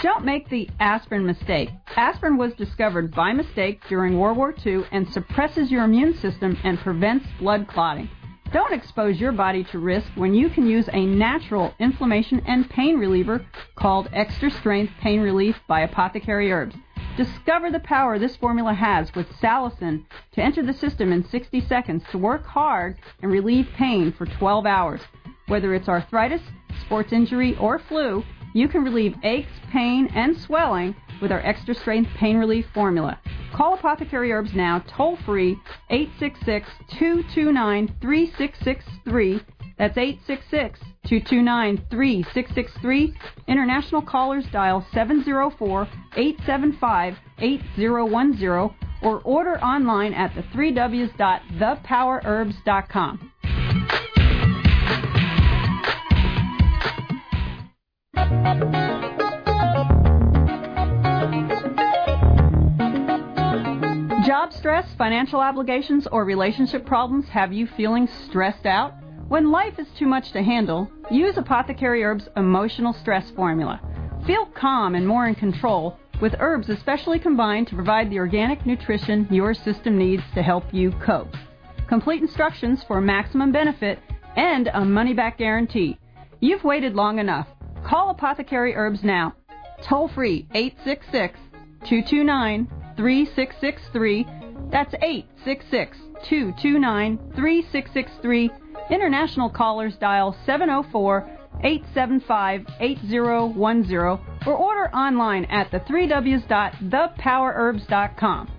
Don't make the aspirin mistake. Aspirin was discovered by mistake during World War II and suppresses your immune system and prevents blood clotting. Don't expose your body to risk when you can use a natural inflammation and pain reliever called Extra Strength Pain Relief by Apothecary Herbs. Discover the power this formula has with salicin to enter the system in 60 seconds to work hard and relieve pain for 12 hours. Whether it's arthritis, sports injury, or flu, you can relieve aches, pain, and swelling with our Extra Strength Pain Relief formula. Call Apothecary Herbs now, toll-free, 866-229-3663. That's 866-229-3663. International callers dial 704-875-8010 or order online at the 3Ws.thepowerherbs.com. Job stress, financial obligations, or relationship problems have you feeling stressed out? When life is too much to handle, use Apothecary Herbs' emotional stress formula. Feel calm and more in control with herbs especially combined to provide the organic nutrition your system needs to help you cope. Complete instructions for maximum benefit and a money-back guarantee. You've waited long enough. Call Apothecary Herbs now. Toll free 866-229-3663. That's 866-229-3663. International callers dial 704-875-8010 or order online at the 3Ws.thepowerherbs.com.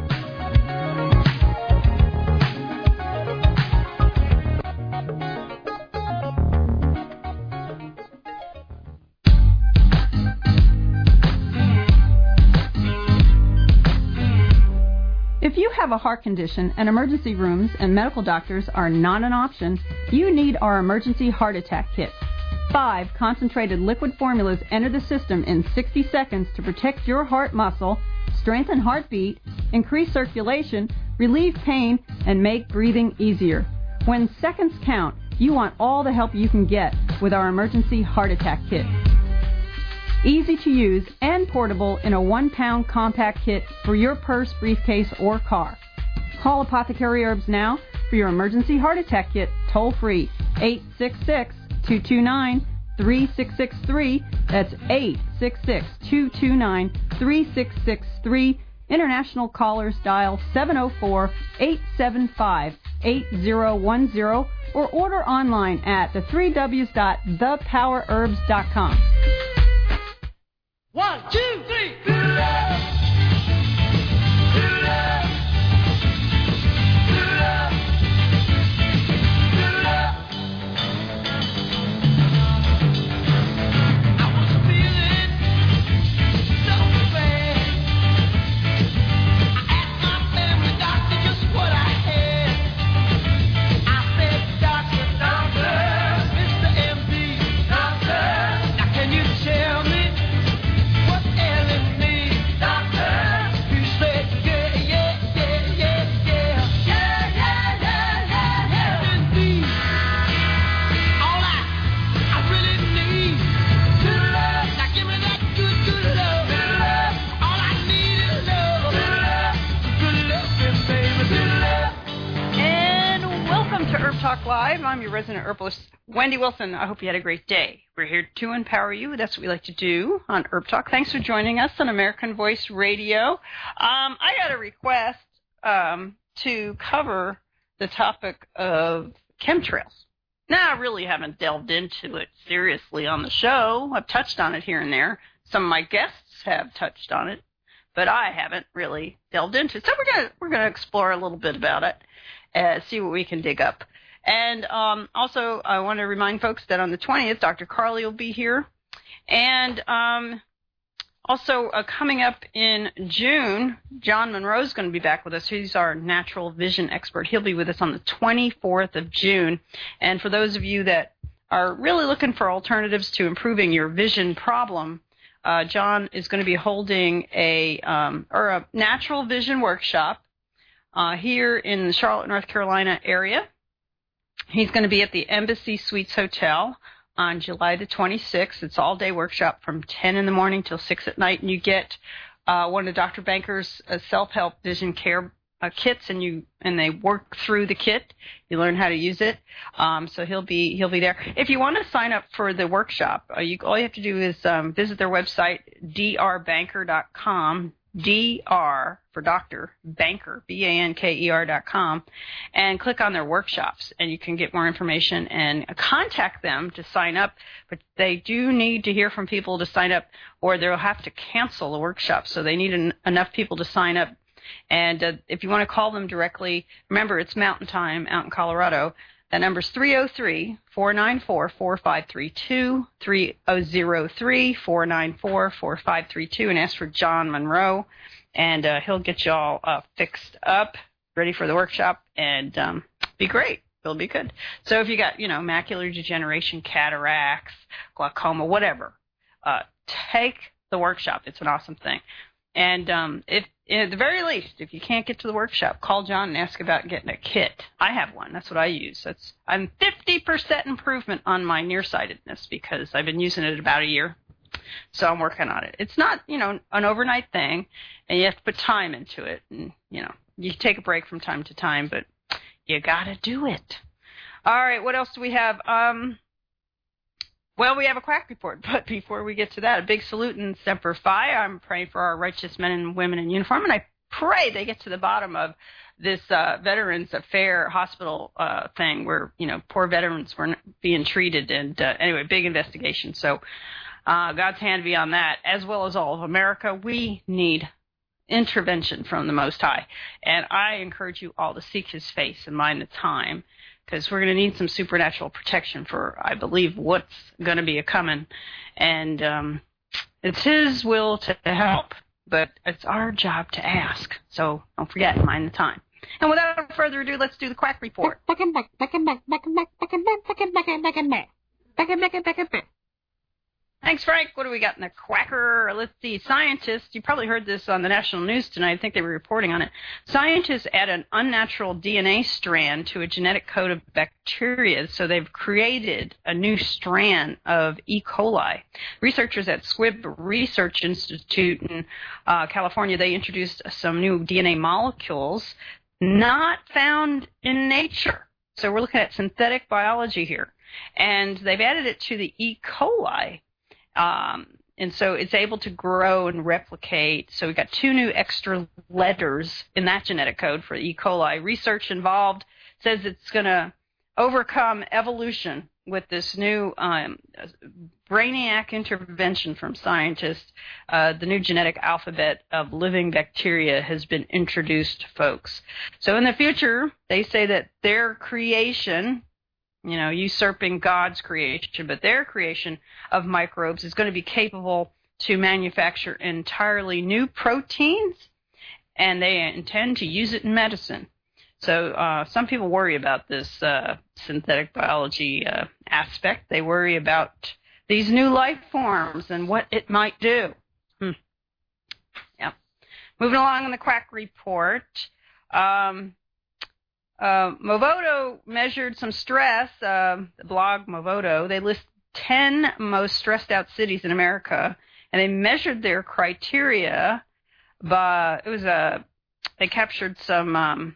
If you have a heart condition and emergency rooms and medical doctors are not an option, you need our emergency heart attack kit. 5 concentrated liquid formulas enter the system in 60 seconds to protect your heart muscle, strengthen heartbeat, increase circulation, relieve pain, and make breathing easier. When seconds count, you want all the help you can get with our emergency heart attack kit. Easy to use and portable in a 1-pound compact kit for your purse, briefcase, or car. Call Apothecary Herbs now for your emergency heart attack kit, toll free, 866-229-3663. That's 866-229-3663. International callers dial 704-875-8010 or order online at the 3Ws.thepowerherbs.com. 1, 2, 3. Talk Live. I'm your resident herbalist, Wendy Wilson. I hope you had a great day. We're here to empower you. That's what we like to do on Herb Talk. Thanks for joining us on American Voice Radio. I got a request to cover the topic of chemtrails. Now, I really haven't delved into it seriously on the show. I've touched on it here and there. Some of my guests have touched on it, but I haven't really delved into it. So we're gonna explore a little bit about it and see what we can dig up. And also, I want to remind folks that on the 20th, Dr. Carly will be here. And also, coming up in June, John Monroe is going to be back with us. He's our natural vision expert. He'll be with us on the 24th of June. And for those of you that are really looking for alternatives to improving your vision problem, John is going to be holding a natural vision workshop here in the Charlotte, North Carolina area. He's going to be at the Embassy Suites Hotel on July the 26th. It's all-day workshop from 10 in the morning till 6 at night, and you get one of Dr. Banker's self-help vision care kits, and they work through the kit. You learn how to use it. So he'll be there. If you want to sign up for the workshop, all you have to do is visit their website, drbanker.com. DR for Dr. Banker, BANKER.com, and click on their workshops, and you can get more information and contact them to sign up. But they do need to hear from people to sign up, or they'll have to cancel the workshop. So they need enough people to sign up. And if you want to call them directly, remember it's Mountain Time out in Colorado. That number's 303-494-4532, 303-494-4532, and ask for John Monroe, and he'll get you all fixed up, ready for the workshop, and be great. It'll be good. So if you got, macular degeneration, cataracts, glaucoma, whatever, take the workshop. It's an awesome thing. And if at the very least, if you can't get to the workshop, call John and ask about getting a kit. I have one. That's what I use. I'm 50% improvement on my nearsightedness because I've been using it about a year. So I'm working on it. It's not, an overnight thing, and you have to put time into it. And, you take a break from time to time, but you got to do it. All right, what else do we have? Well, we have a quack report, but before we get to that, a big salute and Semper Fi. I'm praying for our righteous men and women in uniform, and I pray they get to the bottom of this Veterans Affair hospital thing where, poor veterans were being treated. And anyway, big investigation. So God's hand be on that, as well as all of America. We need intervention from the Most High, and I encourage you all to seek His face and mind the time, because we're going to need some supernatural protection for, I believe, what's going to be a coming. And it's His will to help, but it's our job to ask. So don't forget, mind the time. And without further ado, let's do the quack report. Thanks, Frank. What do we got in the quacker? Let's see. Scientists, you probably heard this on the national news tonight. I think they were reporting on it. Scientists add an unnatural DNA strand to a genetic code of bacteria, so they've created a new strand of E. coli. Researchers at Squibb Research Institute in California, they introduced some new DNA molecules not found in nature. So we're looking at synthetic biology here. And they've added it to the E. coli. And so it's able to grow and replicate. So we've got 2 new extra letters in that genetic code for E. coli. Research involved says it's going to overcome evolution with this new brainiac intervention from scientists. The new genetic alphabet of living bacteria has been introduced, folks. So in the future, they say that their creation, usurping God's creation, but their creation of microbes is going to be capable to manufacture entirely new proteins, and they intend to use it in medicine. So some people worry about this synthetic biology aspect. They worry about these new life forms and what it might do. Yeah. Moving along in the quack report. Movoto measured some stress. The blog Movoto, they list 10 most stressed out cities in America, and they measured their criteria. They captured some,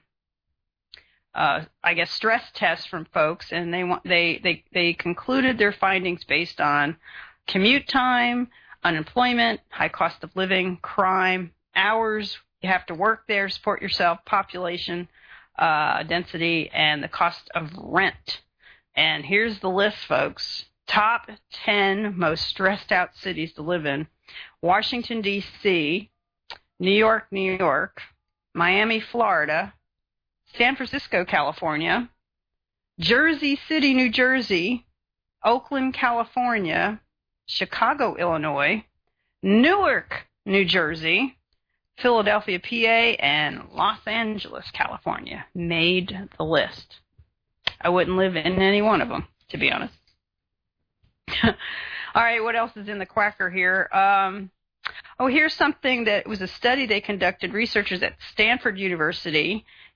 stress tests from folks, and they concluded their findings based on commute time, unemployment, high cost of living, crime, hours you have to work there, support yourself, population density, and the cost of rent. And here's the list, folks. Top 10 most stressed out cities to live in: Washington, D.C., New York, Miami, Florida, San Francisco, California, Jersey City, New Jersey, Oakland, California, Chicago, Illinois, Newark, New Jersey, Philadelphia, PA, and Los Angeles, California made the list. I wouldn't live in any one of them, to be honest. All right, what else is in the quacker here? Here's something that was a study they conducted, researchers at Stanford University,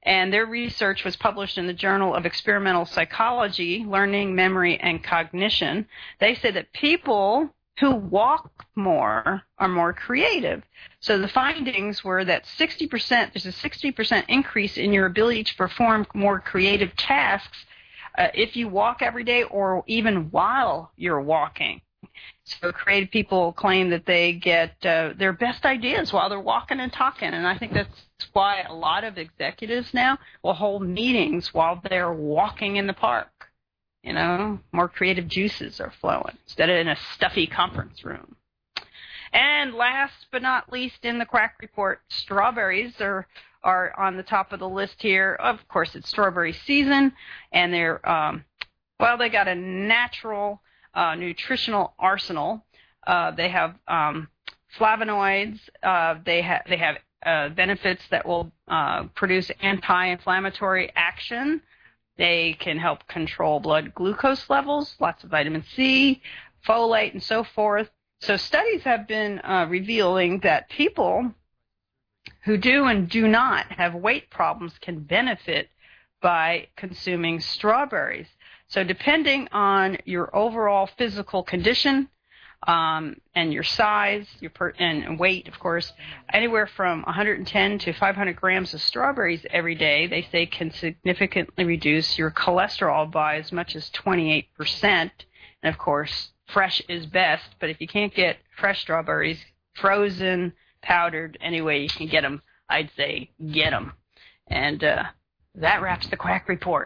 And their research was published in the Journal of Experimental Psychology, Learning, Memory, and Cognition. They say that people who walk more are more creative. So the findings were that there's a 60% increase in your ability to perform more creative tasks if you walk every day or even while you're walking. So creative people claim that they get their best ideas while they're walking and talking, and I think that's why a lot of executives now will hold meetings while they're walking in the park. You know, more creative juices are flowing instead of in a stuffy conference room. And last but not least in the Quack Report, strawberries are on the top of the list here. Of course, it's strawberry season, and they're, they got a natural nutritional arsenal. They have flavonoids. They have benefits that will produce anti-inflammatory action. They can help control blood glucose levels, lots of vitamin C, folate, and so forth. So studies have been revealing that people who do and do not have weight problems can benefit by consuming strawberries. So depending on your overall physical condition and your size and weight, of course, anywhere from 110 to 500 grams of strawberries every day, they say, can significantly reduce your cholesterol by as much as 28%. And, of course, fresh is best, but if you can't get fresh strawberries, frozen, powdered, any way you can get them, I'd say get them. And that wraps the Quack Report.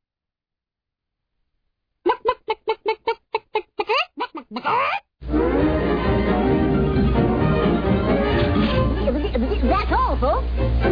That's all, folks.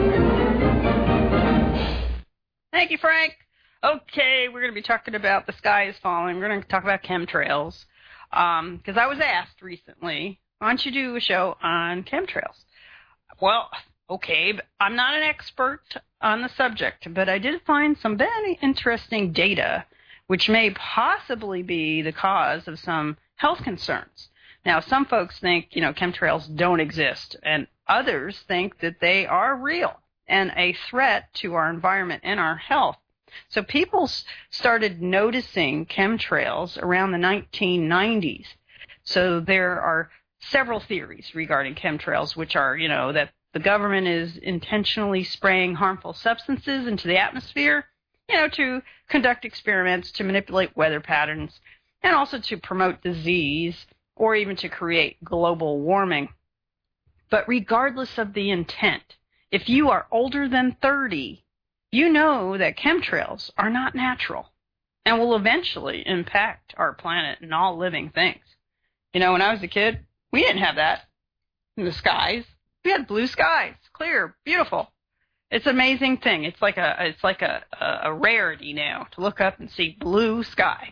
Thank you, Frank. Okay, we're going to be talking about The Sky is Falling. We're going to talk about chemtrails. Because I was asked recently, why don't you do a show on chemtrails? Well, okay, but I'm not an expert on the subject, but I did find some very interesting data which may possibly be the cause of some health concerns. Now, some folks think, chemtrails don't exist, and others think that they are real and a threat to our environment and our health. So people started noticing chemtrails around the 1990s. So there are several theories regarding chemtrails, which are, that the government is intentionally spraying harmful substances into the atmosphere, to conduct experiments, to manipulate weather patterns, and also to promote disease or even to create global warming. But regardless of the intent, if you are older than 30, you know that chemtrails are not natural and will eventually impact our planet and all living things. When I was a kid, we didn't have that in the skies. We had blue skies, clear, beautiful. It's an amazing thing. It's like a rarity now to look up and see blue skies.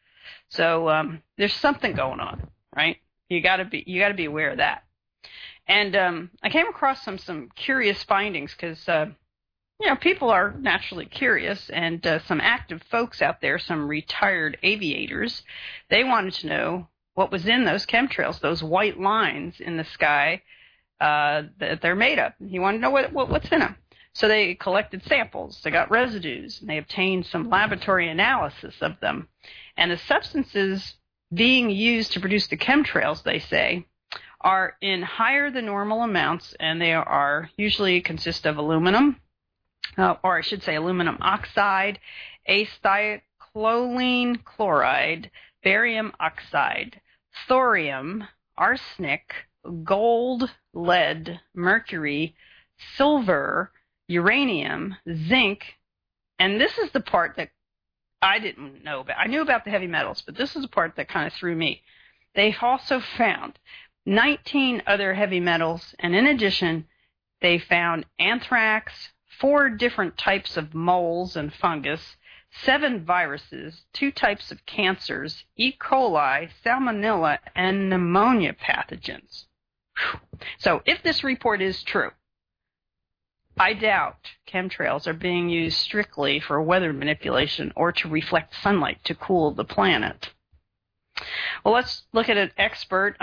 So there's something going on, right? You got to be aware of that. And I came across some curious findings because people are naturally curious, and some active folks out there, some retired aviators, they wanted to know what was in those chemtrails, those white lines in the sky that they're made of. He wanted to know what's in them. So they collected samples, they got residues, and they obtained some laboratory analysis of them. And the substances being used to produce the chemtrails, they say, are in higher than normal amounts, and they are usually consist of aluminum, or I should say aluminum oxide, acetylcholine chloride, barium oxide, thorium, arsenic, gold, lead, mercury, silver, uranium, zinc, and this is the part that I didn't know about. I knew about the heavy metals, but this is the part that kind of threw me. They've also found 19 other heavy metals, and in addition, they found anthrax, 4 different types of moles and fungus, 7 viruses, 2 types of cancers, E. coli, salmonella, and pneumonia pathogens. Whew. So if this report is true, I doubt chemtrails are being used strictly for weather manipulation or to reflect sunlight to cool the planet. Well, let's look at an expert.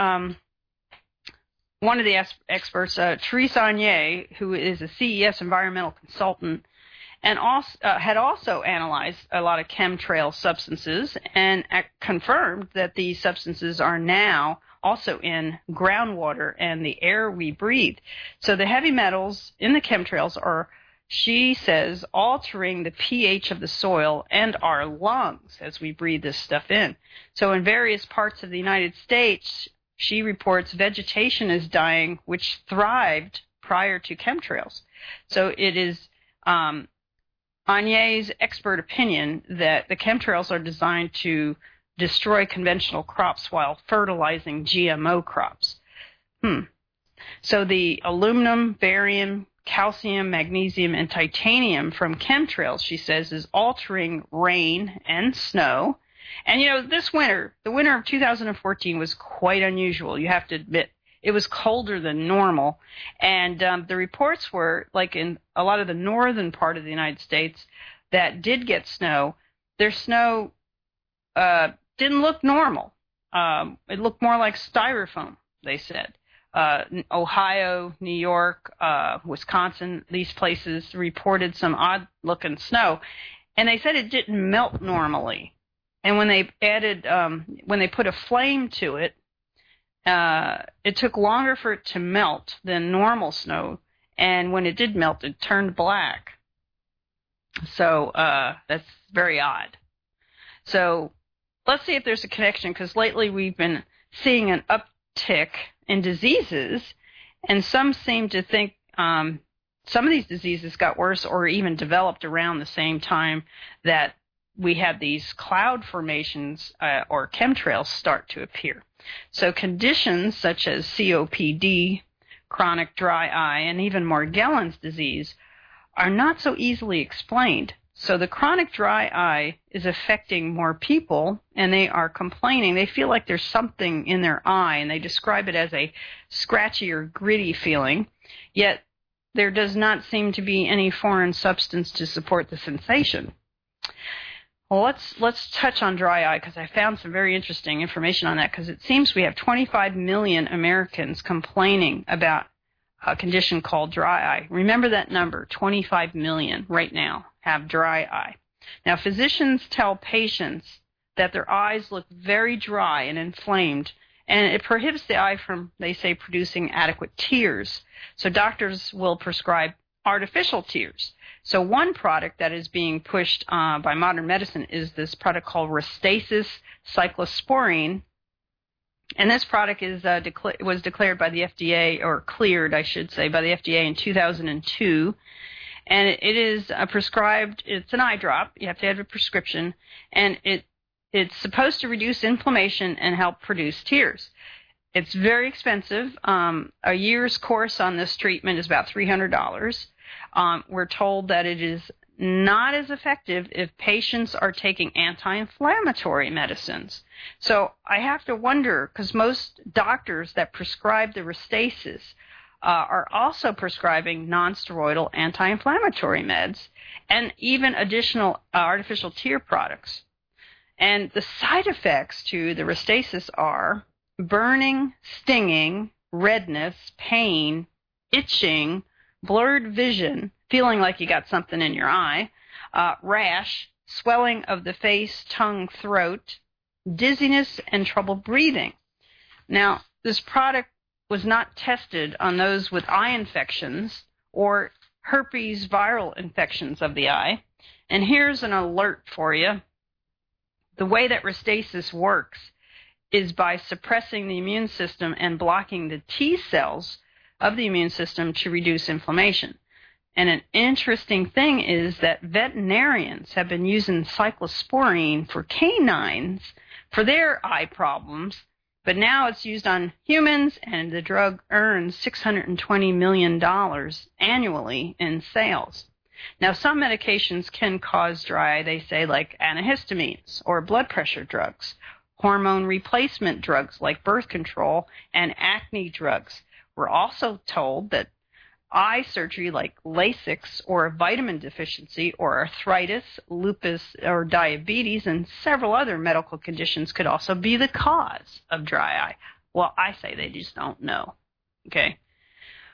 One of the experts, Therese Anye, who is a CES environmental consultant, and also, had also analyzed a lot of chemtrail substances and confirmed that these substances are now also in groundwater and the air we breathe. So the heavy metals in the chemtrails are, she says, altering the pH of the soil and our lungs as we breathe this stuff in. So in various parts of the United States, she reports vegetation is dying, which thrived prior to chemtrails. So it is Agne's expert opinion that the chemtrails are designed to destroy conventional crops while fertilizing GMO crops. So the aluminum, barium, calcium, magnesium, and titanium from chemtrails, she says, is altering rain and snow. And, you know, this winter, the winter of 2014 was quite unusual, you have to admit. It was colder than normal. And the reports were, like in a lot of the northern part of the United States that did get snow, their snow didn't look normal. It looked more like styrofoam, they said. Ohio, New York, Wisconsin, these places reported some odd-looking snow. And they said it didn't melt normally. And when they added, when they put a flame to it, it took longer for it to melt than normal snow. And when it did melt, it turned black. So that's very odd. So let's see if there's a connection, because lately we've been seeing an uptick in diseases, and some seem to think some of these diseases got worse or even developed around the same time that we had these cloud formations or chemtrails start to appear. So conditions such as COPD, chronic dry eye, and even Morgellons disease are not so easily explained. So the chronic dry eye is affecting more people, and they are complaining. They feel like there's something in their eye, and they describe it as a scratchy or gritty feeling, yet there does not seem to be any foreign substance to support the sensation. Well, let's touch on dry eye, because I found some very interesting information on that, because it seems we have 25 million Americans complaining about a condition called dry eye. Remember that number, 25 million right now have dry eye. Now, physicians tell patients that their eyes look very dry and inflamed, and it prohibits the eye from, they say, producing adequate tears. So doctors will prescribe artificial tears. So one product that is being pushed by modern medicine is this product called Restasis cyclosporine. And this product is was declared by the FDA, or cleared, I should say, by the FDA in 2002. And it is prescribed, it's an eye drop. You have to have a prescription. And it's supposed to reduce inflammation and help produce tears. It's very expensive. A year's course on this treatment is about $300. We're told that it is not as effective if patients are taking anti-inflammatory medicines. So I have to wonder, because most doctors that prescribe the Restasis are also prescribing non-steroidal anti-inflammatory meds and even additional artificial tear products. And the side effects to the Restasis are burning, stinging, redness, pain, itching, blurred vision, feeling like you got something in your eye, rash, swelling of the face, tongue, throat, dizziness, and trouble breathing. Now, this product was not tested on those with eye infections or herpes viral infections of the eye. And here's an alert for you. The way that Restasis works is by suppressing the immune system and blocking the T cells of the immune system to reduce inflammation. And an interesting thing is that veterinarians have been using cyclosporine for canines for their eye problems, but now it's used on humans, and the drug earns $620 million annually in sales. Now, some medications can cause dry eye, they say, like antihistamines or blood pressure drugs, hormone replacement drugs like birth control, and acne drugs. We're also told that eye surgery like LASIK or vitamin deficiency or arthritis, lupus, or diabetes, and several other medical conditions could also be the cause of dry eye. Well, I say they just don't know. Okay.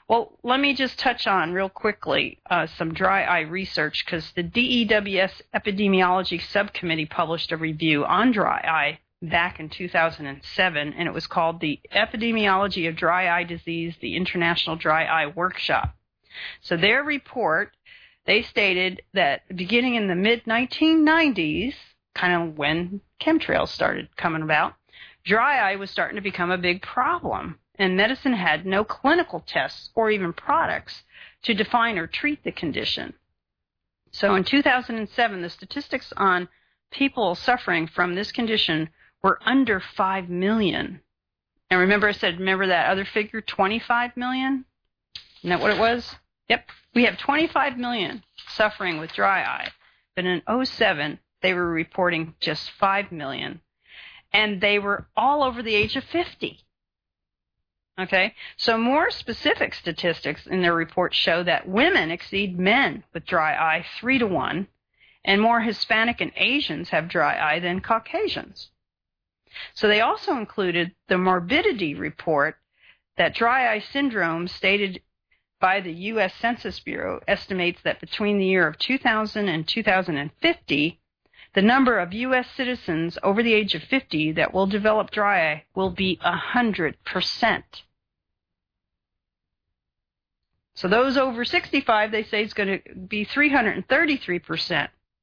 Well, let me just touch on real quickly some dry eye research, because the DEWS Epidemiology Subcommittee published a review on dry eye back in 2007, and it was called the Epidemiology of Dry Eye Disease, the International Dry Eye Workshop. So their report, they stated that beginning in the mid-1990s, kind of when chemtrails started coming about, dry eye was starting to become a big problem, and medicine had no clinical tests or even products to define or treat the condition. So in 2007, the statistics on people suffering from this condition were under 5 million. And remember that other figure, 25 million? Isn't that what it was? Yep. We have 25 million suffering with dry eye. But in 2007, they were reporting just 5 million. And they were all over the age of 50. Okay? So more specific statistics in their report show that women exceed men with dry eye 3-to-1, and more Hispanic and Asians have dry eye than Caucasians. So they also included the morbidity report that dry eye syndrome stated by the U.S. Census Bureau estimates that between the year of 2000 and 2050, the number of U.S. citizens over the age of 50 that will develop dry eye will be 100%. So those over 65, they say, is going to be 333%.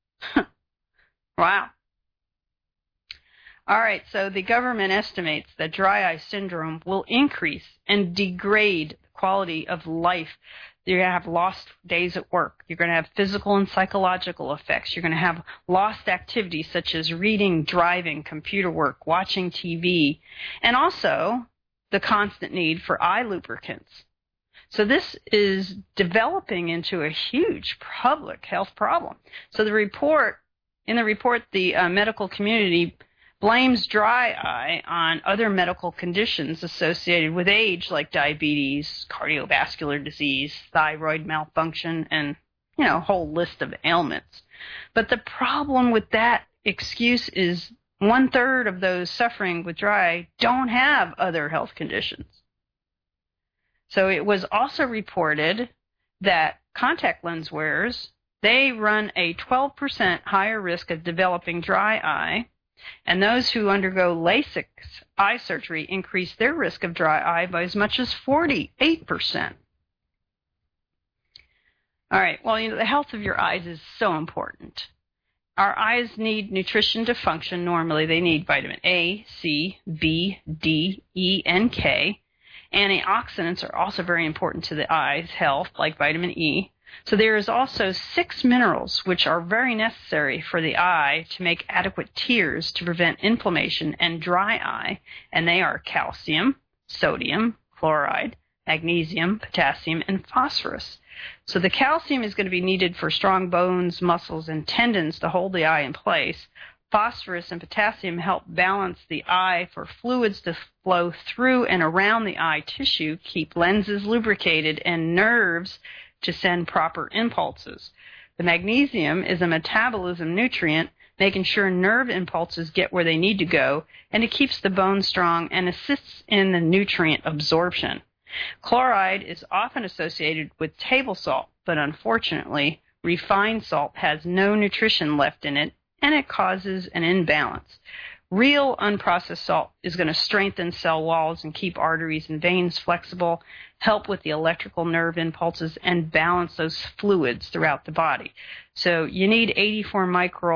Wow. All right, so the government estimates that dry eye syndrome will increase and degrade the quality of life. You're going to have lost days at work. You're going to have physical and psychological effects. You're going to have lost activities such as reading, driving, computer work, watching TV, and also the constant need for eye lubricants. So this is developing into a huge public health problem. So in the report, the medical community blames dry eye on other medical conditions associated with age, like diabetes, cardiovascular disease, thyroid malfunction, and, a whole list of ailments. But the problem with that excuse is 1/3 of those suffering with dry eye don't have other health conditions. So it was also reported that contact lens wearers, they run a 12% higher risk of developing dry eye, and those who undergo LASIK eye surgery increase their risk of dry eye by as much as 48%. All right, well, the health of your eyes is so important. Our eyes need nutrition to function normally. They need vitamin A, C, B, D, E, and K. Antioxidants are also very important to the eye's health, like vitamin E. So there is also 6 minerals which are very necessary for the eye to make adequate tears to prevent inflammation and dry eye, and they are calcium, sodium, chloride, magnesium, potassium, and phosphorus. So the calcium is going to be needed for strong bones, muscles, and tendons to hold the eye in place. Phosphorus and potassium help balance the eye for fluids to flow through and around the eye tissue, keep lenses lubricated, and nerves to send proper impulses. The magnesium is a metabolism nutrient, making sure nerve impulses get where they need to go, and it keeps the bone strong and assists in the nutrient absorption. Chloride is often associated with table salt, but unfortunately, refined salt has no nutrition left in it, and it causes an imbalance. Real unprocessed salt is going to strengthen cell walls and keep arteries and veins flexible, help with the electrical nerve impulses, and balance those fluids throughout the body. So you need 84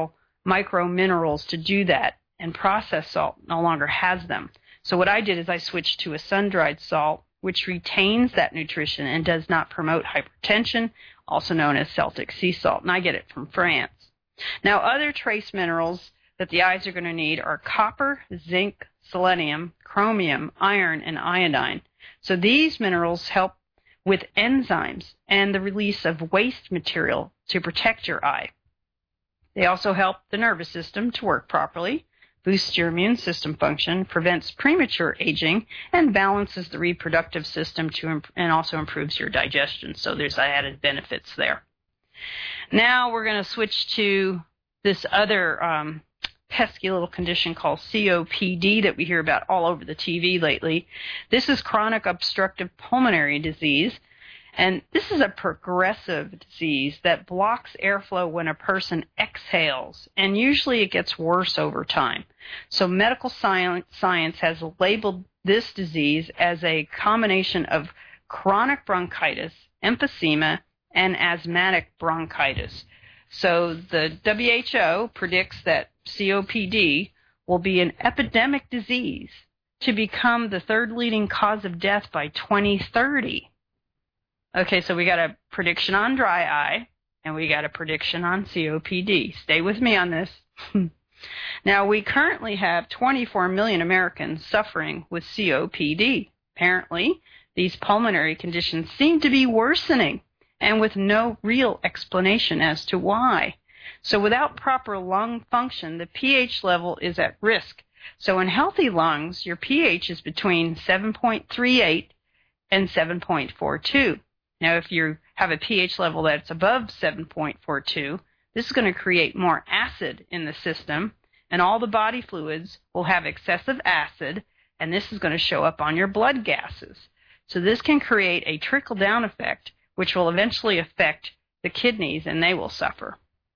micro minerals to do that, and processed salt no longer has them. So what I did is I switched to a sun-dried salt, which retains that nutrition and does not promote hypertension, also known as Celtic sea salt, and I get it from France. Now, other trace minerals that the eyes are going to need are copper, zinc, selenium, chromium, iron, and iodine. So these minerals help with enzymes and the release of waste material to protect your eye. They also help the nervous system to work properly, boosts your immune system function, prevents premature aging, and balances the reproductive system and also improves your digestion. So there's added benefits there. Now we're going to switch to this other pesky little condition called COPD that we hear about all over the TV lately. This is chronic obstructive pulmonary disease. And this is a progressive disease that blocks airflow when a person exhales, and usually it gets worse over time. So medical science has labeled this disease as a combination of chronic bronchitis, emphysema, and asthmatic bronchitis. So the WHO predicts that COPD will be an epidemic disease to become the third leading cause of death by 2030. Okay, so we got a prediction on dry eye, and we got a prediction on COPD. Stay with me on this. Now, we currently have 24 million Americans suffering with COPD. Apparently, these pulmonary conditions seem to be worsening, and with no real explanation as to why. So without proper lung function, the pH level is at risk. So in healthy lungs, your pH is between 7.38 and 7.42. Now, if you have a pH level that's above 7.42, this is going to create more acid in the system, and all the body fluids will have excessive acid, and this is going to show up on your blood gases. So this can create a trickle-down effect, which will eventually affect the kidneys, and they will suffer.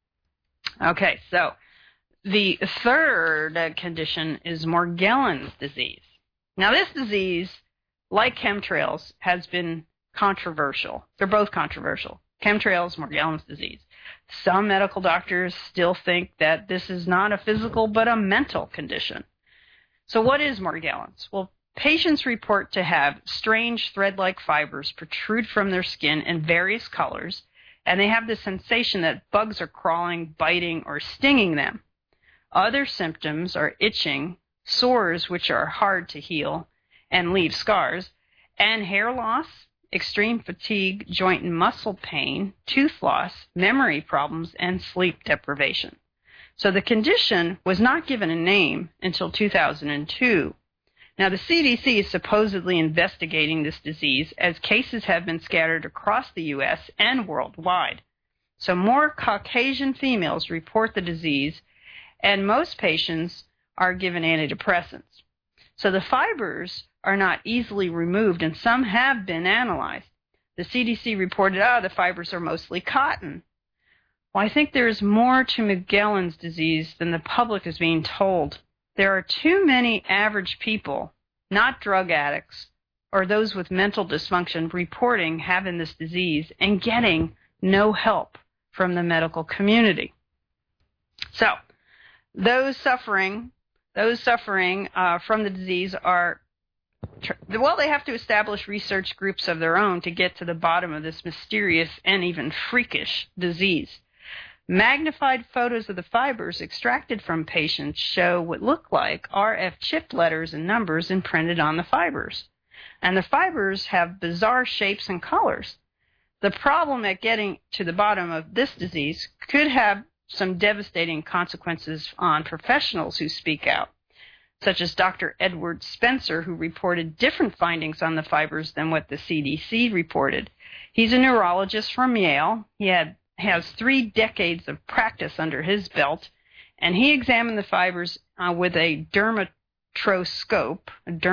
Okay, so the third condition is Morgellons disease. Now, this disease, like chemtrails, has been controversial. They're both controversial. Chemtrails, Morgellons disease. Some medical doctors still think that this is not a physical but a mental condition. So what is Morgellons? Well, patients report to have strange thread-like fibers protrude from their skin in various colors, and they have the sensation that bugs are crawling, biting, or stinging them. Other symptoms are itching, sores which are hard to heal and leave scars, and hair loss, extreme fatigue, joint and muscle pain, tooth loss, memory problems, and sleep deprivation. So the condition was not given a name until 2002. Now, the CDC is supposedly investigating this disease as cases have been scattered across the U.S. and worldwide. So more Caucasian females report the disease, and most patients are given antidepressants. So the fibers are not easily removed, and some have been analyzed. The CDC reported, the fibers are mostly cotton. Well, I think there is more to Morgellons disease than the public is being told. There are too many average people, not drug addicts or those with mental dysfunction, reporting having this disease and getting no help from the medical community. So those suffering from the disease are, well, they have to establish research groups of their own to get to the bottom of this mysterious and even freakish disease. Magnified photos of the fibers extracted from patients show what look like RF chip letters and numbers imprinted on the fibers. And the fibers have bizarre shapes and colors. The problem at getting to the bottom of this disease could have some devastating consequences on professionals who speak out, such as Dr. Edward Spencer, who reported different findings on the fibers than what the CDC reported. He's a neurologist from Yale. He has 3 decades of practice under his belt, and he examined the fibers with a dermatoscope,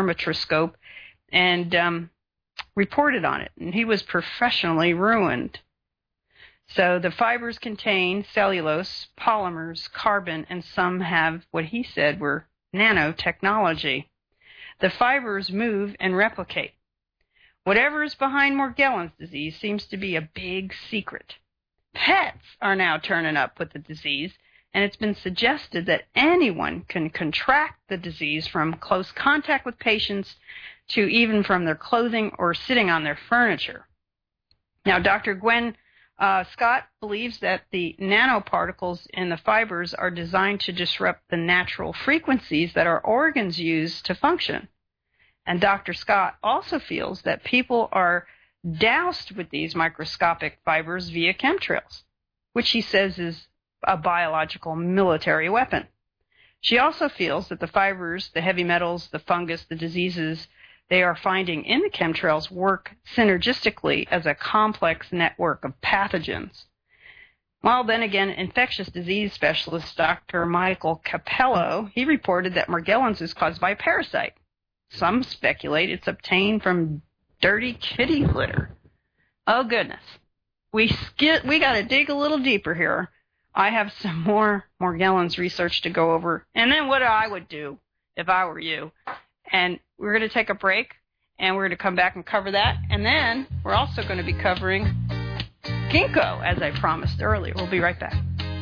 and reported on it, and he was professionally ruined. So the fibers contain cellulose, polymers, carbon, and some have what he said were nanotechnology. The fibers move and replicate. Whatever is behind Morgellons disease seems to be a big secret. Pets are now turning up with the disease, and it's been suggested that anyone can contract the disease from close contact with patients to even from their clothing or sitting on their furniture. Now, Dr. Gwen Scott believes that the nanoparticles in the fibers are designed to disrupt the natural frequencies that our organs use to function. And Dr. Scott also feels that people are doused with these microscopic fibers via chemtrails, which he says is a biological military weapon. She also feels that the fibers, the heavy metals, the fungus, the diseases they are finding in the chemtrails work synergistically as a complex network of pathogens. Well, then again, infectious disease specialist Dr. Michael Capello, he reported that Morgellons is caused by a parasite. Some speculate it's obtained from dirty kitty litter. Oh, goodness. We got to dig a little deeper here. I have some more Morgellons research to go over, and then what I would do if I were you. And we're going to take a break, and we're going to come back and cover that. And then we're also going to be covering ginkgo, as I promised earlier. We'll be right back.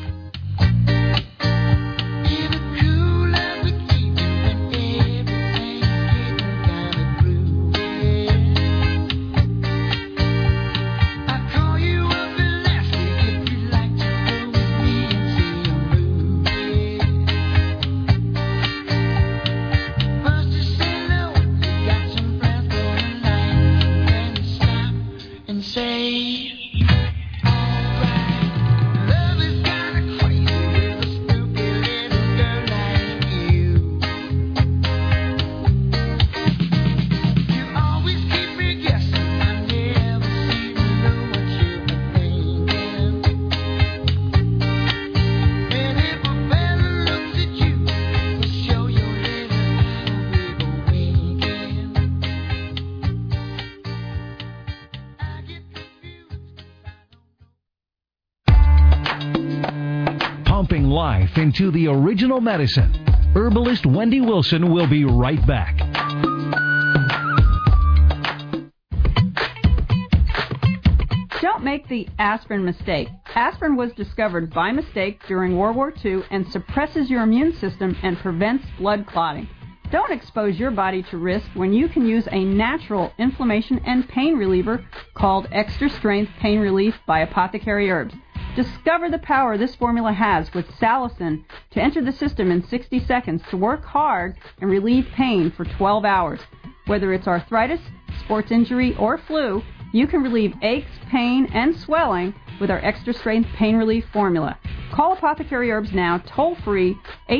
Life into the original medicine. Herbalist Wendy Wilson will be right back. Don't make the aspirin mistake. Aspirin was discovered by mistake during World War II and suppresses your immune system and prevents blood clotting. Don't expose your body to risk when you can use a natural inflammation and pain reliever called Extra Strength Pain Relief by Apothecary Herbs. Discover the power this formula has with salicin to enter the system in 60 seconds to work hard and relieve pain for 12 hours. Whether it's arthritis, sports injury, or flu, you can relieve aches, pain, and swelling with our Extra Strength Pain Relief formula. Call Apothecary Herbs now, toll-free,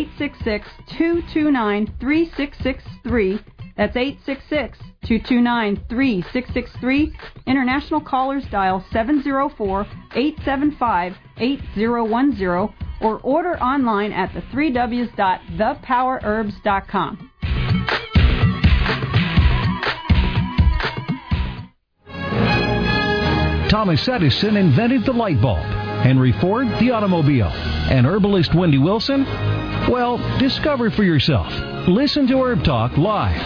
866-229-3663. That's 866-229-3663. International callers dial 704-875-8010 or order online at the 3Ws.thepowerherbs.com. Thomas Edison invented the light bulb, Henry Ford the automobile, and herbalist Wendy Wilson? Well, discover for yourself. Listen to Herb Talk live.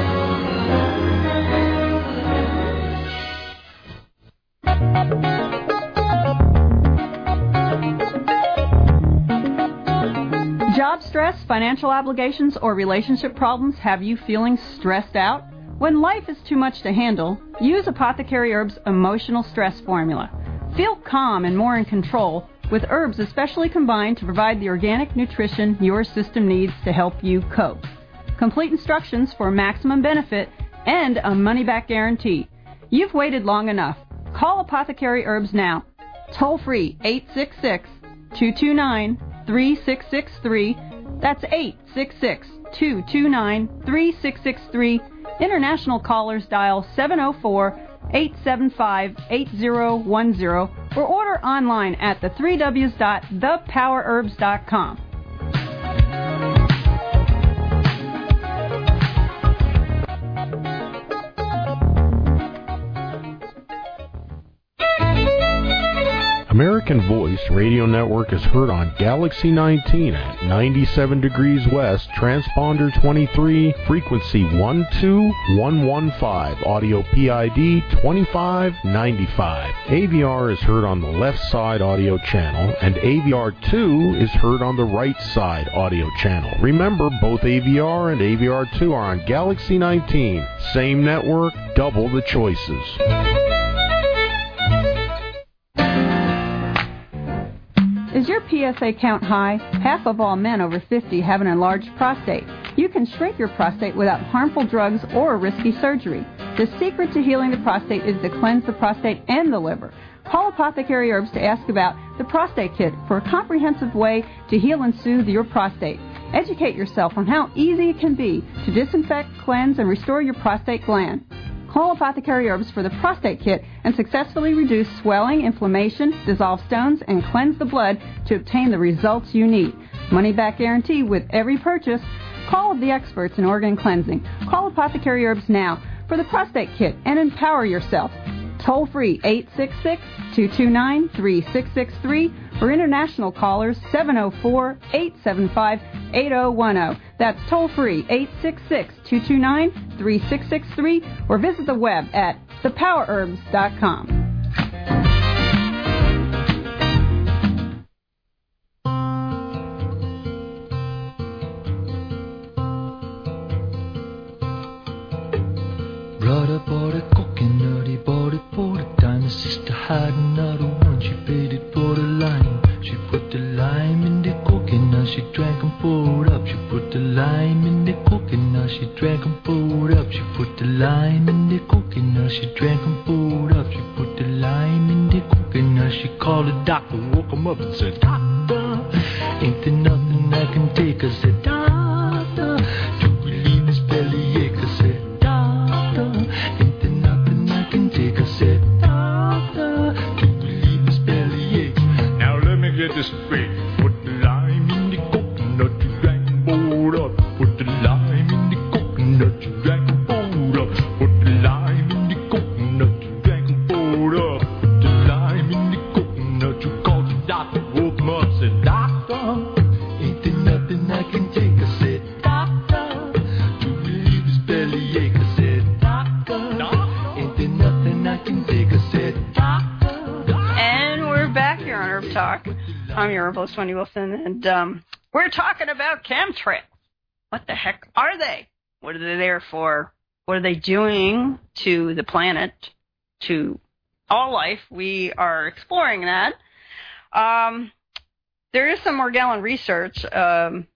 Job stress, financial obligations, or relationship problems have you feeling stressed out? When life is too much to handle, use Apothecary Herbs' emotional stress formula. Feel calm and more in control with herbs especially combined to provide the organic nutrition your system needs to help you cope. Complete instructions for maximum benefit and a money-back guarantee. You've waited long enough. Call Apothecary Herbs now. Toll free 866-229-3663. That's 866-229-3663. International callers dial 704-875-8010 or order online at the 3Ws.thepowerherbs.com. American Voice Radio Network is heard on Galaxy 19 at 97 degrees west, transponder 23, frequency 12115, audio PID 2595. AVR is heard on the left side audio channel, and AVR2 is heard on the right side audio channel. Remember, both AVR and AVR2 are on Galaxy 19. Same network, double the choices. Is your PSA count high? Half of all men over 50 have an enlarged prostate. You can shrink your prostate without harmful drugs or risky surgery. The secret to healing the prostate is to cleanse the prostate and the liver. Call Apothecary Herbs to ask about the Prostate Kit for a comprehensive way to heal and soothe your prostate. Educate yourself on how easy it can be to disinfect, cleanse, and restore your prostate gland. Call Apothecary Herbs for the Prostate Kit and successfully reduce swelling, inflammation, dissolve stones, and cleanse the blood to obtain the results you need. Money-back guarantee with every purchase. Call the experts in organ cleansing. Call Apothecary Herbs now for the Prostate Kit and empower yourself. Toll-free 866-229-3663 or international callers 704-875-8010. That's toll-free 866-229-3663 or visit the web at thepowerherbs.com. Brother bought a coconut, he bought it for the dime. His sister had another one, she paid it for the lime. She put the lime in the coconut, she drank and poured up. She put the lime in the coconut, she drank and poured up. She put the lime in the coconut, she drank and poured up. She put the lime in the coconut, she called the doctor, woke him up and said, Doctor, ain't there nothing I can take? I said, Doctor, to relieve this bellyache. I said, ain't there nothing I can take? I said, Doctor, to relieve this bellyache. Now let me get this straight. Put the lime in the coconut, you drank and poured up. Put the lime in the coconut, you drank and poured up. Put the lime in the coconut, you drank and poured up. Put the lime in the coconut, you called the doctor, woke him up, said, Doctor, ain't there nothing I can take? I said, Doctor, to relieve this bellyache. I said, ain't there nothing I can take? I said, And we're back here on Herb Talk. I'm your herbalist, Wendy Wilson, and we're talking about chemtrails. What the heck are they? What are they there for? What are they doing to the planet, to all life? We are exploring that. There is some Morgellon research. When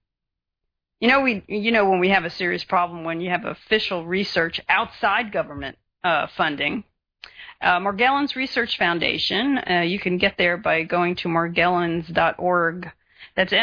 we have a serious problem, when you have official research outside government funding, Morgellons Research Foundation, you can get there by going to morgellons.org. That's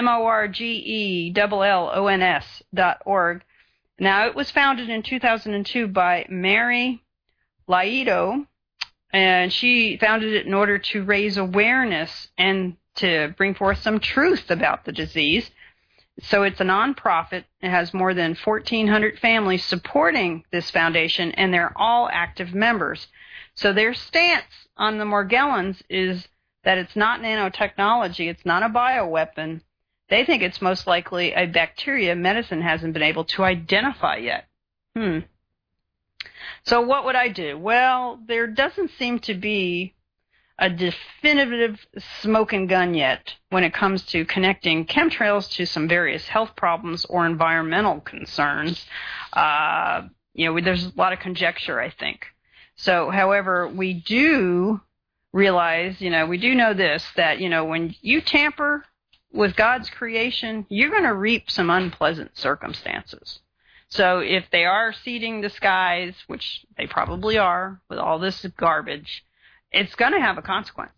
MORGELLONS.org. Now, it was founded in 2002 by Mary Laido, and she founded it in order to raise awareness and to bring forth some truth about the disease. So it's a nonprofit. It has more than 1,400 families supporting this foundation, and they're all active members. So their stance on the Morgellons is that it's not nanotechnology, it's not a bioweapon. They think it's most likely a bacteria medicine hasn't been able to identify yet. So what would I do? Well, there doesn't seem to be a definitive smoking gun yet when it comes to connecting chemtrails to some various health problems or environmental concerns. There's a lot of conjecture, I think. So, however, we do realize, we do know this, that, when you tamper with God's creation, you're going to reap some unpleasant circumstances. So if they are seeding the skies, which they probably are with all this garbage, it's going to have a consequence,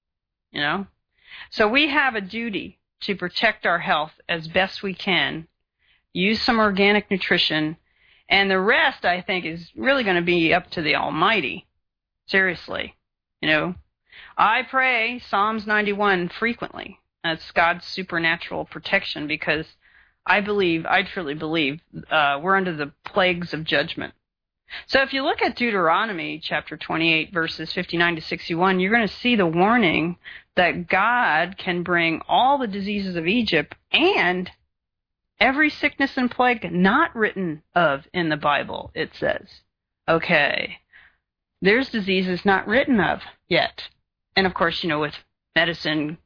So we have a duty to protect our health as best we can, use some organic nutrition, and the rest, I think, is really going to be up to the Almighty. Seriously, I pray Psalms 91 frequently. That's God's supernatural protection, because I truly believe, we're under the plagues of judgment. So if you look at Deuteronomy chapter 28, verses 59 to 61, you're going to see the warning that God can bring all the diseases of Egypt and every sickness and plague not written of in the Bible, it says. Okay, there's diseases not written of yet. And of course, with medicine,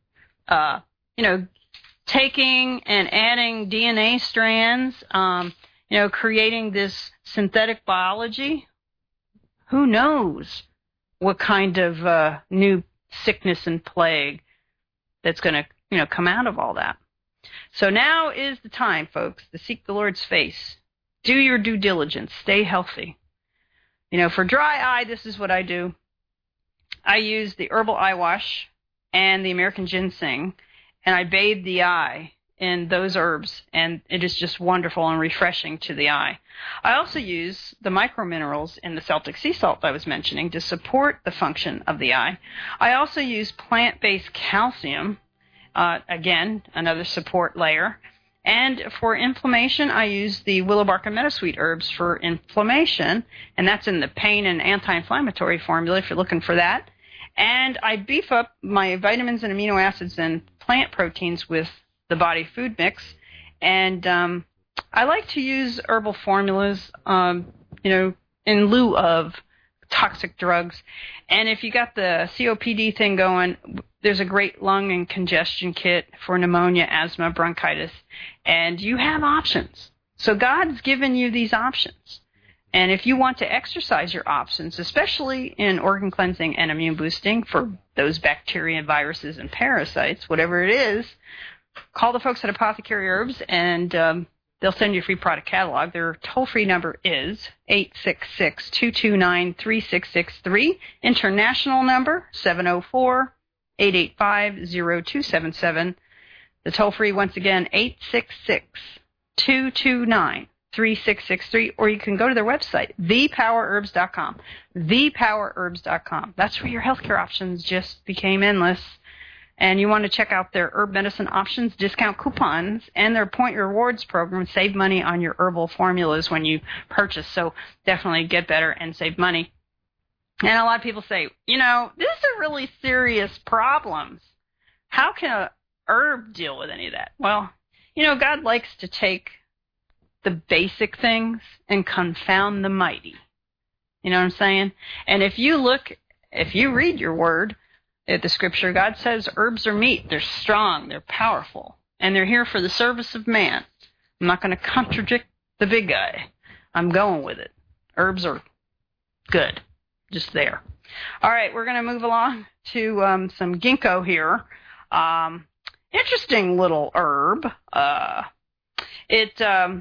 taking and adding DNA strands, creating this synthetic biology, who knows what kind of new sickness and plague that's going to, come out of all that. So now is the time, folks, to seek the Lord's face. Do your due diligence. Stay healthy. For dry eye, this is what I do. I use the herbal eye wash and the American ginseng, and I bathe the eye in those herbs, and it is just wonderful and refreshing to the eye. I also use the microminerals in the Celtic sea salt I was mentioning to support the function of the eye. I also use plant-based calcium, again, another support layer, And for inflammation, I use the willow bark and meadowsweet herbs for inflammation, and that's in the pain and anti-inflammatory formula if you're looking for that. And I beef up my vitamins and amino acids and plant proteins with the body food mix. And I like to use herbal formulas, in lieu of toxic drugs. And if you got the COPD thing going, there's a great lung and congestion kit for pneumonia, asthma, bronchitis, and you have options. So God's given you these options. And if you want to exercise your options, especially in organ cleansing and immune boosting for those bacteria, viruses, and parasites, whatever it is, call the folks at Apothecary Herbs, and they'll send you a free product catalog. Their toll-free number is 866-229-3663. International number, 704-885-0277. The toll-free, once again, 866-229-3663. Or you can go to their website, thepowerherbs.com. Thepowerherbs.com. That's where your healthcare options just became endless. And you want to check out their herb medicine options, discount coupons, and their Point Rewards program. Save money on your herbal formulas when you purchase. So definitely get better and save money. And a lot of people say, these are really serious problems. How can a herb deal with any of that? Well, God likes to take the basic things and confound the mighty. You know what I'm saying? And if you read your word, the scripture, God says herbs are meat. They're strong, they're powerful, and they're here for the service of man. I'm not going to contradict the big guy. I'm going with it. Herbs are good, just there. All right, we're going to move along to some ginkgo here. Interesting little herb. It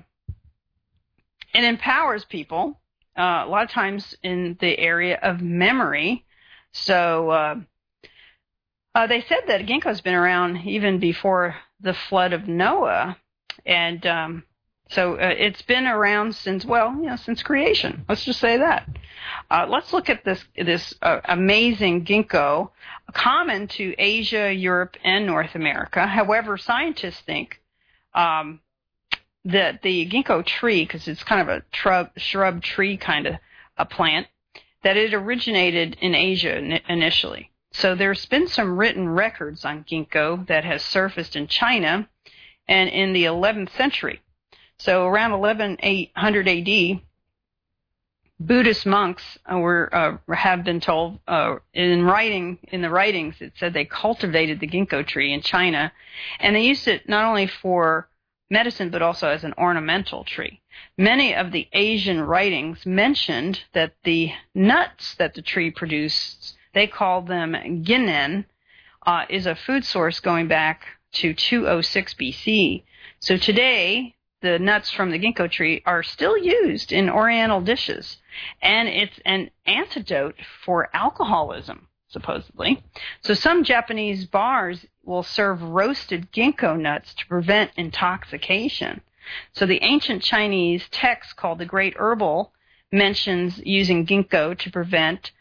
empowers people a lot of times in the area of memory. So they said that ginkgo's been around even before the flood of Noah, and so it's been around since creation. Let's just say that. Let's look at this amazing ginkgo, common to Asia, Europe, and North America. However, scientists think that the ginkgo tree, because it's kind of a shrub tree kind of a plant, that it originated in Asia initially. So there's been some written records on ginkgo that has surfaced in China and in the 11th century. So around 1100 AD, Buddhist monks have been told in the writings, it said they cultivated the ginkgo tree in China, and they used it not only for medicine but also as an ornamental tree. Many of the Asian writings mentioned that the nuts that the tree produced, they call them ginen, is a food source going back to 206 BC. So today, the nuts from the ginkgo tree are still used in Oriental dishes, and it's an antidote for alcoholism, supposedly. So some Japanese bars will serve roasted ginkgo nuts to prevent intoxication. So the ancient Chinese text called the Great Herbal mentions using ginkgo to prevent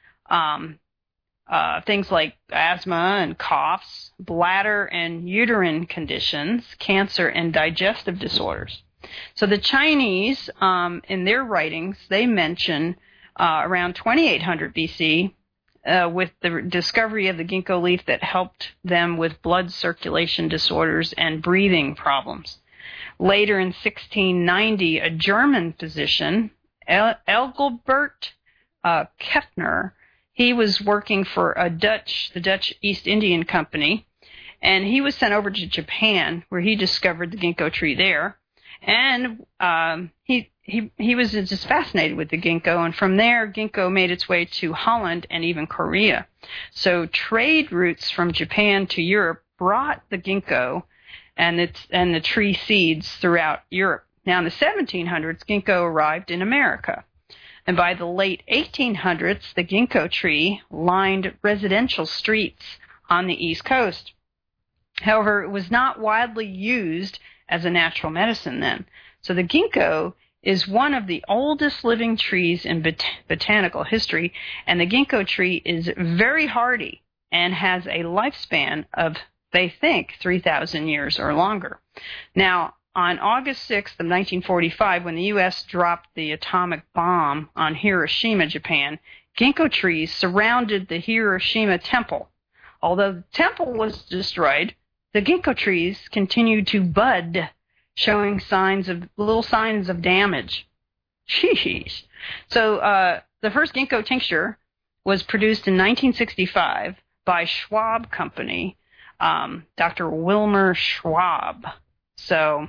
things like asthma and coughs, bladder and uterine conditions, cancer, and digestive disorders. So the Chinese, in their writings, they mention around 2800 BC with the discovery of the ginkgo leaf that helped them with blood circulation disorders and breathing problems. Later in 1690, a German physician, Engelbert Kepner, he was working for the Dutch East Indian Company, and he was sent over to Japan, where he discovered the ginkgo tree there. And he was just fascinated with the ginkgo, and from there, ginkgo made its way to Holland and even Korea. So trade routes from Japan to Europe brought the ginkgo and the tree seeds throughout Europe. Now, in the 1700s, ginkgo arrived in America. And by the late 1800s, the ginkgo tree lined residential streets on the East Coast. However, it was not widely used as a natural medicine then. So the ginkgo is one of the oldest living trees in botanical history, and the ginkgo tree is very hardy and has a lifespan of, they think, 3,000 years or longer. Now, on August 6th of 1945, when the U.S. dropped the atomic bomb on Hiroshima, Japan, ginkgo trees surrounded the Hiroshima temple. Although the temple was destroyed, the ginkgo trees continued to bud, showing little signs of damage. Sheesh. So the first ginkgo tincture was produced in 1965 by Schwab Company, Dr. Wilmer Schwab. So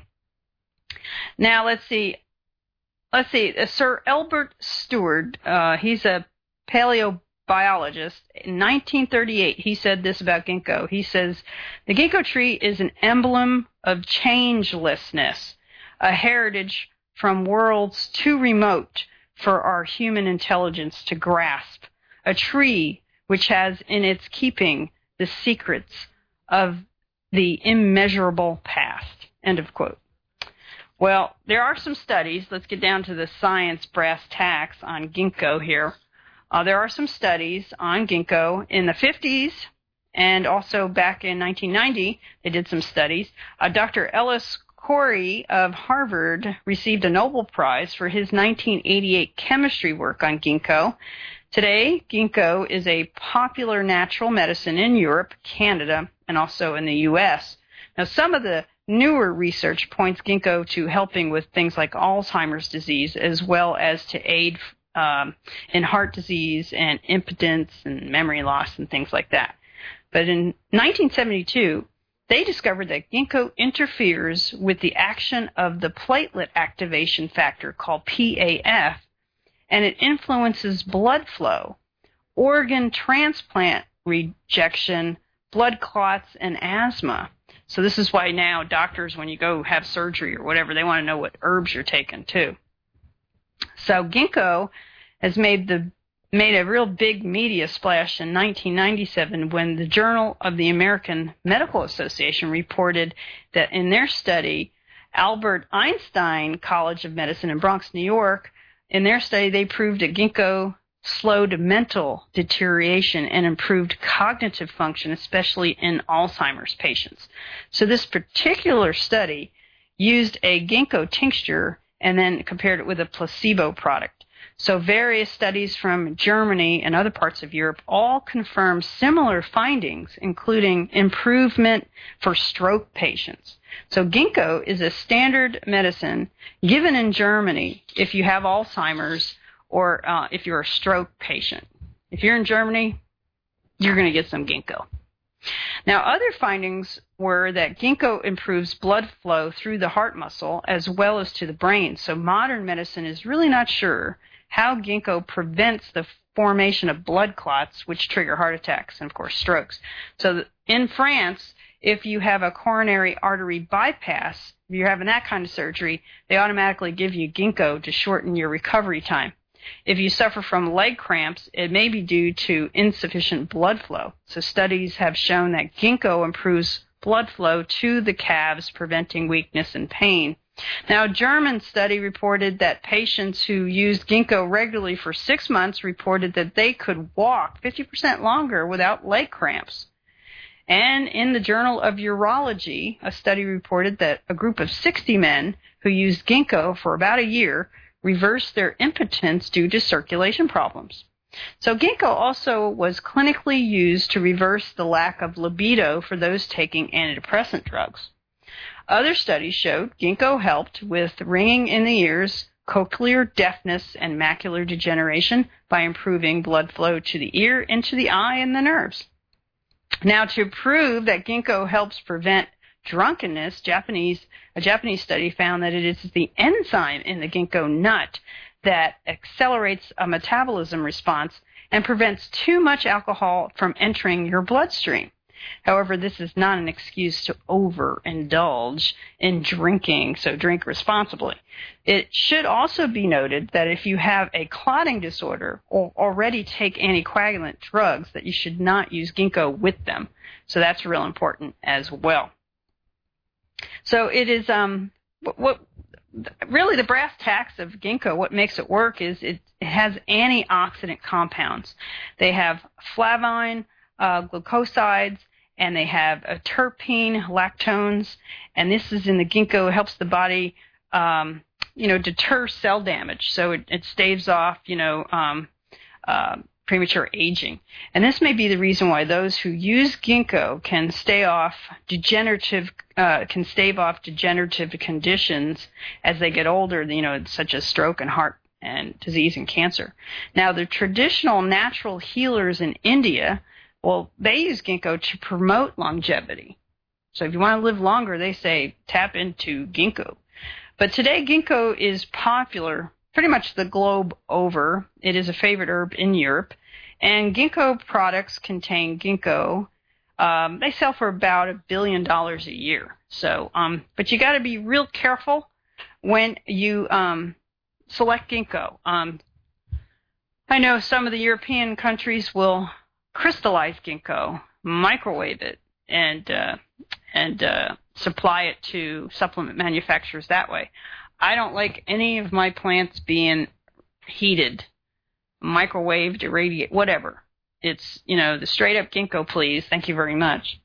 now let's see. Sir Albert Stewart, he's a paleobiologist. In 1938, he said this about ginkgo. He says, the ginkgo tree is an emblem of changelessness, a heritage from worlds too remote for our human intelligence to grasp, a tree which has in its keeping the secrets of the immeasurable past. End of quote. Well, there are some studies. Let's get down to the science brass tacks on ginkgo here. There are some studies on ginkgo in the 50s, and also back in 1990, they did some studies. Dr. Ellis Corey of Harvard received a Nobel Prize for his 1988 chemistry work on ginkgo. Today, ginkgo is a popular natural medicine in Europe, Canada, and also in the U.S. Now, some of the newer research points ginkgo to helping with things like Alzheimer's disease, as well as to aid in heart disease and impotence and memory loss and things like that. But in 1972, they discovered that ginkgo interferes with the action of the platelet activation factor called PAF, and it influences blood flow, organ transplant rejection, blood clots, and asthma. So this is why now doctors, when you go have surgery or whatever, they want to know what herbs you're taking too. So ginkgo has made a real big media splash in 1997 when the Journal of the American Medical Association reported that in their study, Albert Einstein College of Medicine in Bronx, New York, in their study they proved that ginkgo slowed mental deterioration and improved cognitive function, especially in Alzheimer's patients. So this particular study used a ginkgo tincture and then compared it with a placebo product. So various studies from Germany and other parts of Europe all confirm similar findings, including improvement for stroke patients. So ginkgo is a standard medicine given in Germany if you have Alzheimer's or if you're a stroke patient. If you're in Germany, you're going to get some ginkgo. Now, other findings were that ginkgo improves blood flow through the heart muscle as well as to the brain. So modern medicine is really not sure how ginkgo prevents the formation of blood clots, which trigger heart attacks and, of course, strokes. So in France, if you have a coronary artery bypass, if you're having that kind of surgery, they automatically give you ginkgo to shorten your recovery time. If you suffer from leg cramps, it may be due to insufficient blood flow. So studies have shown that ginkgo improves blood flow to the calves, preventing weakness and pain. Now, a German study reported that patients who used ginkgo regularly for 6 months reported that they could walk 50% longer without leg cramps. And in the Journal of Urology, a study reported that a group of 60 men who used ginkgo for about a year reversed their impotence due to circulation problems. So ginkgo also was clinically used to reverse the lack of libido for those taking antidepressant drugs. Other studies showed ginkgo helped with ringing in the ears, cochlear deafness, and macular degeneration by improving blood flow to the ear, into the eye, and the nerves. Now, to prove that ginkgo helps prevent drunkenness, a Japanese study found that it is the enzyme in the ginkgo nut that accelerates a metabolism response and prevents too much alcohol from entering your bloodstream. However, this is not an excuse to overindulge in drinking, so drink responsibly. It should also be noted that if you have a clotting disorder or already take anticoagulant drugs, that you should not use ginkgo with them. So that's real important as well. So it is what really the brass tacks of ginkgo, what makes it work is it has antioxidant compounds. They have flavine, glucosides, and they have a terpene, lactones, and this is in the ginkgo. It helps the body, deter cell damage, so it staves off, premature aging. And this may be the reason why those who use ginkgo can stave off degenerative conditions as they get older, such as stroke and heart and disease and cancer. Now, the traditional natural healers in India, well, they use ginkgo to promote longevity. So if you want to live longer, they say tap into ginkgo. But today, ginkgo is popular pretty much the globe over. It is a favorite herb in Europe. And ginkgo products contain ginkgo. They sell for about $1 billion a year. So, but you got to be real careful when you select ginkgo. I know some of the European countries will crystallize ginkgo, microwave it, and supply it to supplement manufacturers that way. I don't like any of my plants being heated, microwaved, irradiated, whatever. It's, the straight up ginkgo, please. Thank you very much.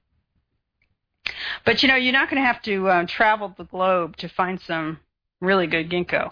But, you're not going to have to travel the globe to find some really good ginkgo.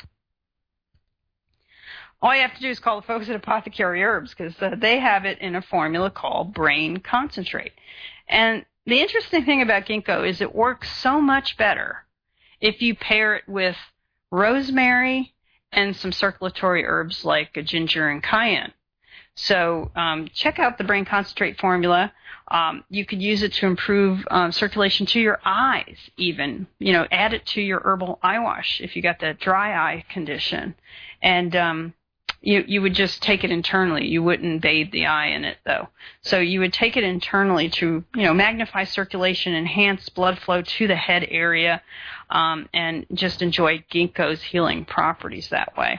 All you have to do is call the folks at Apothecary Herbs, because they have it in a formula called Brain Concentrate. And the interesting thing about ginkgo is it works so much better if you pair it with rosemary and some circulatory herbs like ginger and cayenne. So check out the Brain Concentrate formula. You could use it to improve circulation to your eyes even. Add it to your herbal eye wash if you got that dry eye condition. And you would just take it internally. You wouldn't bathe the eye in it, though. So you would take it internally to, magnify circulation, enhance blood flow to the head area, and just enjoy ginkgo's healing properties that way.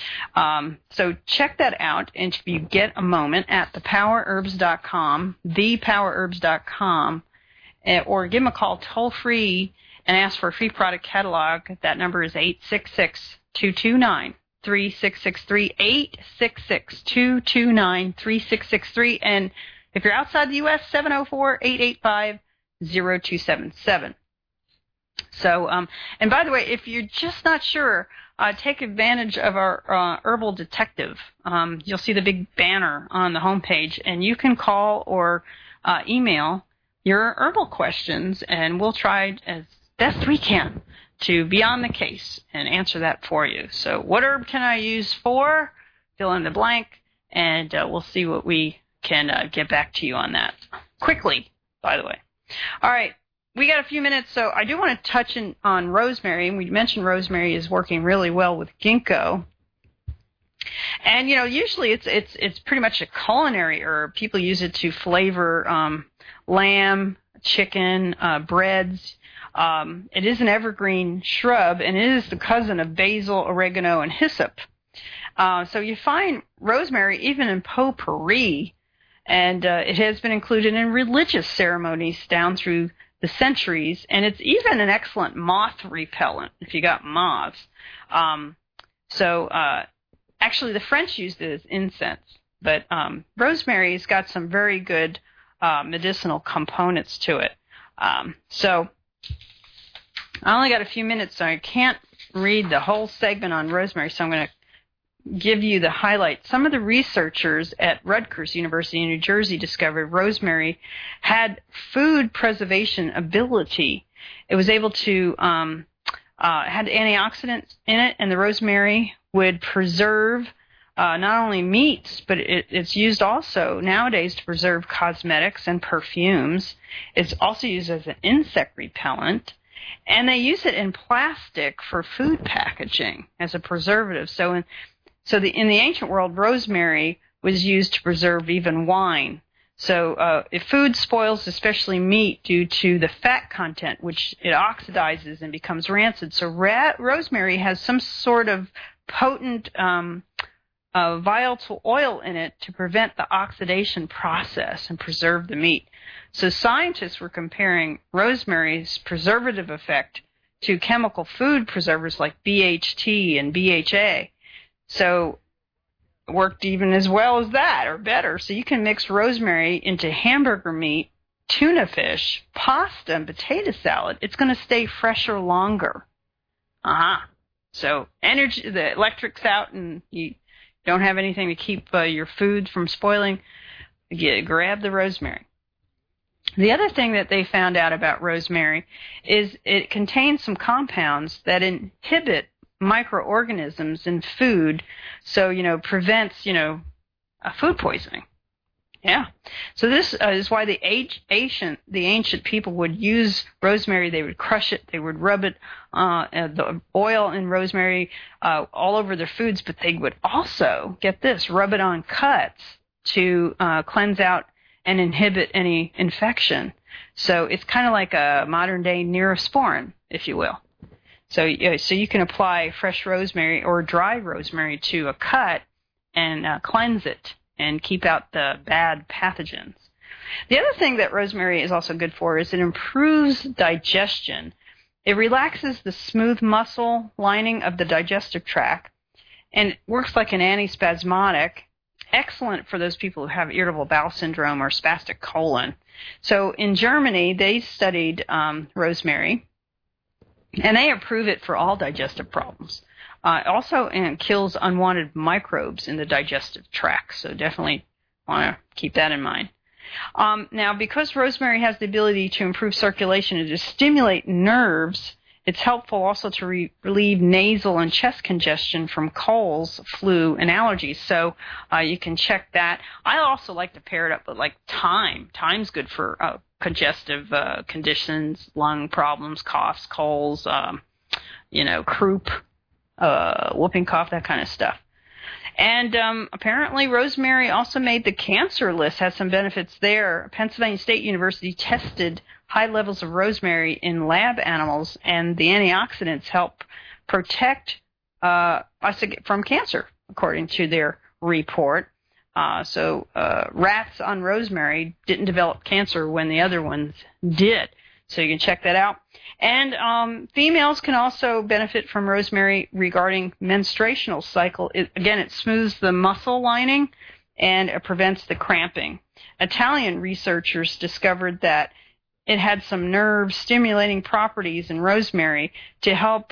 So check that out, and if you get a moment, at thepowerherbs.com, thepowerherbs.com, or give them a call toll-free and ask for a free product catalog. That number is 866-229-3663, 866-229-3663, and if you're outside the U.S., 704-885-0277. So, and by the way, if you're just not sure, take advantage of our Herbal Detective. You'll see the big banner on the homepage, and you can call or email your herbal questions, and we'll try as best we can to be on the case and answer that for you. So what herb can I use for? Fill in the blank, and we'll see what we can get back to you on that. Quickly, by the way. All right. We got a few minutes, so I do want to touch on rosemary. We mentioned rosemary is working really well with ginkgo. And, usually it's pretty much a culinary herb. People use it to flavor lamb, chicken, breads. It is an evergreen shrub, and it is the cousin of basil, oregano, and hyssop. So you find rosemary even in potpourri, and it has been included in religious ceremonies down through the centuries, and it's even an excellent moth repellent if you got moths. Actually, the French used it as incense, but rosemary's got some very good medicinal components to it. So I only got a few minutes, so I can't read the whole segment on rosemary, so I'm going to give you the highlights. Some of the researchers at Rutgers University in New Jersey discovered rosemary had food preservation ability. It was able to had antioxidants in it, and the rosemary would preserve not only meats, but it's used also nowadays to preserve cosmetics and perfumes. It's also used as an insect repellent, and they use it in plastic for food packaging as a preservative. So in the ancient world, rosemary was used to preserve even wine. So if food spoils, especially meat, due to the fat content, which it oxidizes and becomes rancid. So rosemary has some sort of potent volatile oil in it to prevent the oxidation process and preserve the meat. So scientists were comparing rosemary's preservative effect to chemical food preservers like BHT and BHA. So it worked even as well as that, or better. So you can mix rosemary into hamburger meat tuna fish, pasta, and potato salad, it's going to stay fresher longer. So energy, the electric's out, and you don't have anything to keep your food from spoiling. Grab the rosemary. The other thing that they found out about rosemary is it contains some compounds that inhibit microorganisms in food, so, prevents, food poisoning. Yeah. So this is why the ancient people would use rosemary. They would crush it. They would rub it, the oil in rosemary all over their foods, but they would also, get this, rub it on cuts to cleanse out and inhibit any infection. So it's kind of like a modern-day Neosporin, if you will. So you can apply fresh rosemary or dry rosemary to a cut and cleanse it and keep out the bad pathogens. The other thing that rosemary is also good for is it improves digestion. It relaxes the smooth muscle lining of the digestive tract, and it works like an antispasmodic, excellent for those people who have irritable bowel syndrome or spastic colon. So in Germany, they studied rosemary, and they approve it for all digestive problems. Also, kills unwanted microbes in the digestive tract, so definitely want to keep that in mind. Now, because rosemary has the ability to improve circulation and to stimulate nerves, it's helpful also to relieve nasal and chest congestion from colds, flu, and allergies. So you can check that. I also like to pair it up with thyme. Thyme's good for congestive conditions, lung problems, coughs, colds, croup. Whooping cough, that kind of stuff. And apparently rosemary also made the cancer list, has some benefits there. Pennsylvania State University tested high levels of rosemary in lab animals, and the antioxidants help protect us from cancer, according to their report. So rats on rosemary didn't develop cancer when the other ones did. So you can check that out. And females can also benefit from rosemary regarding menstruational cycle. It smooths the muscle lining and it prevents the cramping. Italian researchers discovered that it had some nerve-stimulating properties in rosemary to help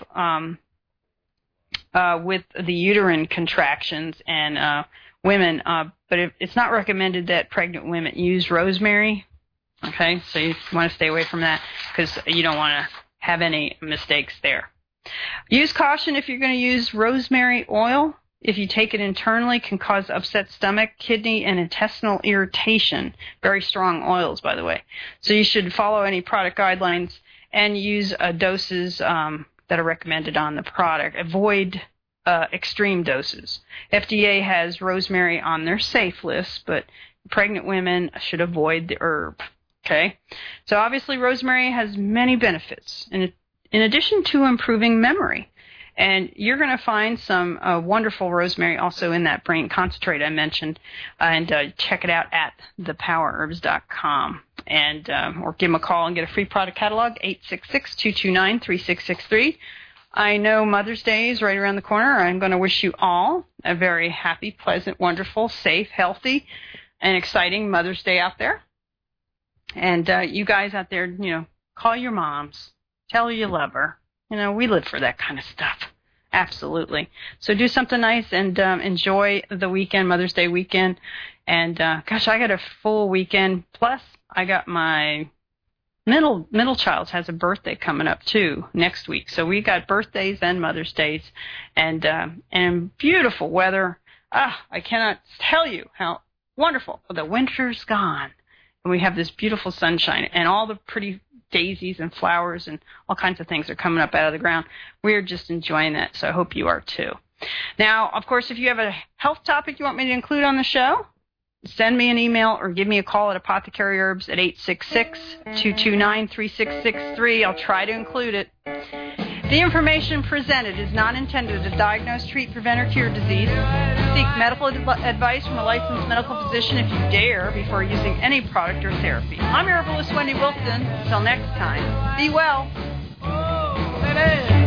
with the uterine contractions and women. But it's not recommended that pregnant women use rosemary. Okay, so you want to stay away from that because you don't want to have any mistakes there. Use caution if you're going to use rosemary oil. If you take it internally, can cause upset stomach, kidney, and intestinal irritation. Very strong oils, by the way. So you should follow any product guidelines and use doses that are recommended on the product. Avoid extreme doses. FDA has rosemary on their safe list, but pregnant women should avoid the herb. Okay, so obviously rosemary has many benefits, in addition to improving memory. And you're going to find some wonderful rosemary also in that brain concentrate I mentioned. And check it out at thepowerherbs.com. And or give them a call and get a free product catalog, 866-229-3663. I know Mother's Day is right around the corner. I'm going to wish you all a very happy, pleasant, wonderful, safe, healthy, and exciting Mother's Day out there. And you guys out there, call your moms. Tell her you love her. We live for that kind of stuff. Absolutely. So do something nice and enjoy the weekend, Mother's Day weekend. And, gosh, I got a full weekend. Plus, I got my middle child has a birthday coming up, too, next week. So we got birthdays and Mother's Days and beautiful weather. I cannot tell you how wonderful. The winter's gone. And we have this beautiful sunshine and all the pretty daisies and flowers and all kinds of things are coming up out of the ground. We're just enjoying that, so I hope you are too. Now, of course, if you have a health topic you want me to include on the show, send me an email or give me a call at Apothecary Herbs at 866-229-3663. I'll try to include it. The information presented is not intended to diagnose, treat, prevent, or cure disease. Seek medical advice from a licensed medical physician if you dare before using any product or therapy. I'm herbalist Wendy Wilson. Until next time, be well.